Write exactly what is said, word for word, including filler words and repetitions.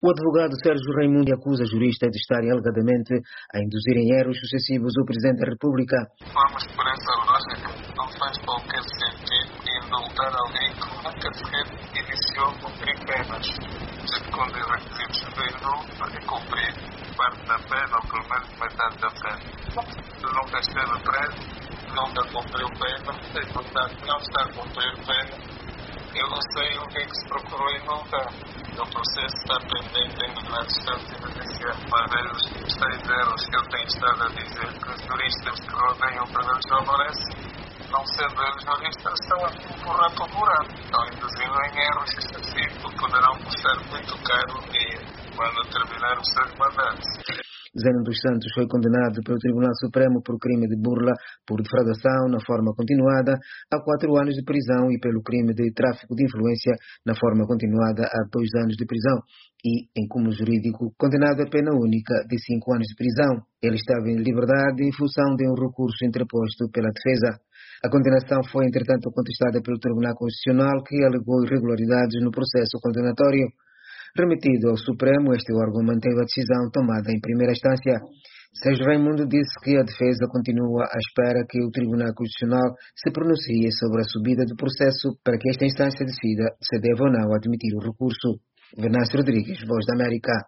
O advogado Sérgio Raimundo acusa a jurista de estarem alegadamente a induzir em erros sucessivos o Presidente da República. Vamos por essa lógica, não faz qualquer sentido indultar alguém que nunca sequer iniciou cumprir penas. Segundo os requisitos do indulto, é cumprir parte da pena, ou pelo menos metade da pena. Se nunca esteve preso, nunca cumpriu pena, e portanto não está a cumprir pena. Eu não sei o que é que se procurou indultar. O processo está pendente ainda na distância judicial. Mas é os três erros que eu tenho estado a dizer que os juristas que rodeiam o Pedro João Lourenço, não sendo eles juristas, estão a empurrar para o buraco. Estão induzindo em erros excessivos, poderão custar muito caro um dia, quando terminar os seus mandatos. Zeno dos Santos foi condenado pelo Tribunal Supremo por crime de burla por defraudação na forma continuada a quatro anos de prisão e pelo crime de tráfico de influência na forma continuada a dois anos de prisão e, em cúmulo jurídico, condenado a pena única de cinco anos de prisão. Ele estava em liberdade em função de um recurso interposto pela defesa. A condenação foi, entretanto, contestada pelo Tribunal Constitucional, que alegou irregularidades no processo condenatório. Remetido ao Supremo, este órgão manteve a decisão tomada em primeira instância. Sérgio Raimundo disse que a defesa continua à espera que o Tribunal Constitucional se pronuncie sobre a subida do processo para que esta instância decida se deve ou não admitir o recurso. Venâncio Rodrigues, Voz da América.